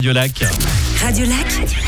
Radio Lac. Radio Lac,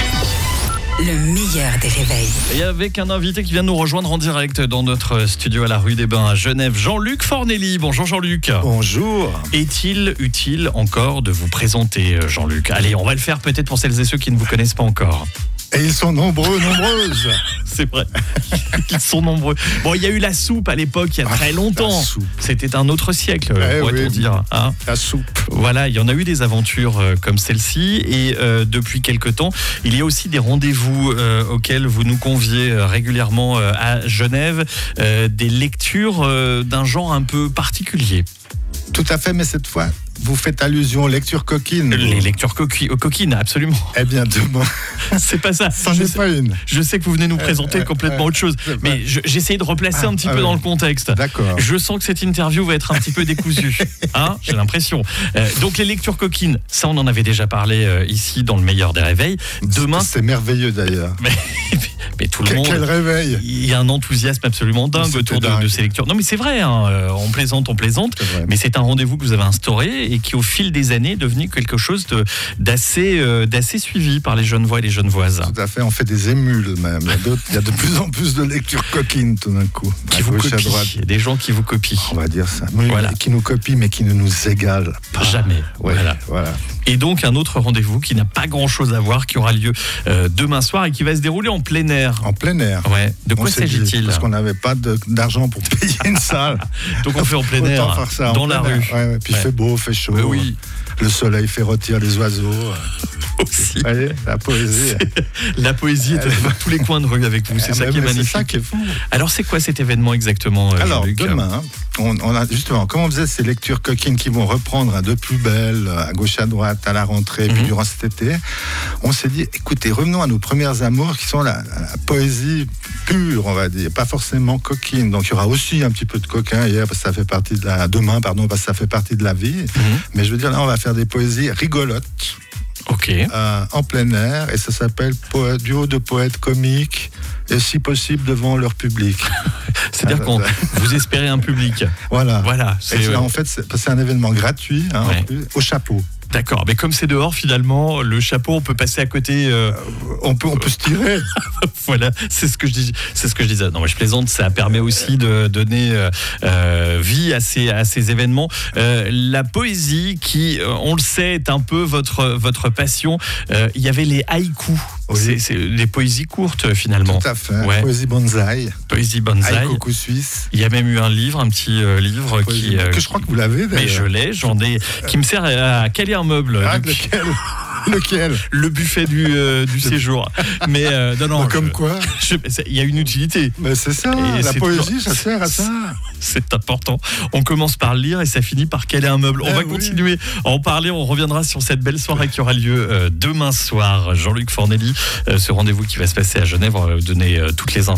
le meilleur des réveils. Et avec un invité qui vient nous rejoindre en direct dans notre studio à la rue des Bains à Genève, Jean-Luc Fornelli. Bonjour Jean-Luc. Bonjour. Est-il utile encore de vous présenter, Jean-Luc? Allez, on va le faire peut-être pour celles et ceux qui ne vous connaissent pas encore. Et ils sont nombreuses. C'est vrai. Ils sont nombreux. Bon, il y a eu la soupe à l'époque, il y a très longtemps. C'était un autre siècle, pourrait-on dire. Hein, la soupe. Voilà, il y en a eu des aventures comme celle-ci. Et depuis quelque temps, il y a aussi des rendez-vous auxquels vous nous conviez régulièrement à Genève. Des lectures d'un genre un peu particulier. Tout à fait, mais cette fois, vous faites allusion aux lectures coquines. Les lectures coquines, absolument. Eh bien, demain. C'est pas ça. C'en est pas une. Je sais que vous venez nous présenter complètement autre chose, mais j'essaye de replacer un petit peu dans le contexte. D'accord. Je sens que cette interview va être un petit peu décousue. Hein, j'ai l'impression. Donc les lectures coquines, ça on en avait déjà parlé ici dans le meilleur des réveils. Demain, c'est merveilleux d'ailleurs. Mais tout le monde. Quel réveil! Il y a un enthousiasme absolument dingue autour de ces lectures. Non mais c'est vrai, hein, on plaisante, mais c'est un rendez-vous que vous avez instauré et qui au fil des années est devenu quelque chose d'assez suivi par les Genevois et les Genevoises. Tout à fait, on fait des émules même. Il y a de plus en plus de lectures coquines tout d'un coup. Qui vous copient, il y a des gens qui vous copient. On va dire ça. Oui, voilà. Qui nous copient mais qui ne nous égalent pas. Jamais. Ouais, voilà. Et donc un autre rendez-vous qui n'a pas grand-chose à voir, qui aura lieu demain soir et qui va se dérouler en plein air. En plein air. Ouais. De quoi s'agit-il? Parce qu'on n'avait pas d'argent pour payer une salle. Donc on fait en plein air, faire ça dans la rue. Ouais. Puis il fait beau, il fait chaud. Oui. Le soleil fait rôtir les oiseaux. Aussi. Allez, la poésie. La poésie est dans tous les coins de rue avec vous. C'est ça qui est magnifique. C'est ça qui est fou. Alors c'est quoi cet événement exactement? Alors Jean-Luc, demain, on a justement, comme on faisait ces lectures coquines qui vont reprendre de plus belle, à gauche à droite, à la rentrée, puis durant cet été, on s'est dit, écoutez, revenons à nos premières amours qui sont la poésie pure, on va dire, pas forcément coquine. Donc il y aura aussi un petit peu de coquin hier, parce que ça fait partie de parce que ça fait partie de la vie. Mais je veux dire, là, on va faire des poésies rigolotes. Ok. En plein air, et ça s'appelle duo de poètes comiques, et si possible devant leur public. C'est-à-dire qu'on vous espérez un public. Voilà. En fait, c'est un événement gratuit, au chapeau. D'accord, mais comme c'est dehors, finalement, le chapeau, on peut passer à côté. On peut se tirer. Voilà, c'est ce que je disais. Non, mais je plaisante. Ça permet aussi de donner vie à ces événements. La poésie, qui, on le sait, est un peu votre passion. Il y avait les haïkus. Oui. C'est les poésies courtes, finalement. Tout à fait. Ouais. Poésie bonsaï. Haïku suisse. Il y a même eu un petit livre que je crois que vous l'avez d'ailleurs. Mais je l'ai, qui me sert à caler un meuble. Lequel? Le buffet du séjour. Mais non. Comme quoi? Il y a une utilité. Mais c'est ça. La poésie, ça sert à ça. C'est important. On commence par lire et ça finit par caler un meuble. On va continuer à en parler. On reviendra sur cette belle soirée qui aura lieu demain soir. Jean-Luc Fornelli, ce rendez-vous qui va se passer à Genève. On va vous donner toutes les infos.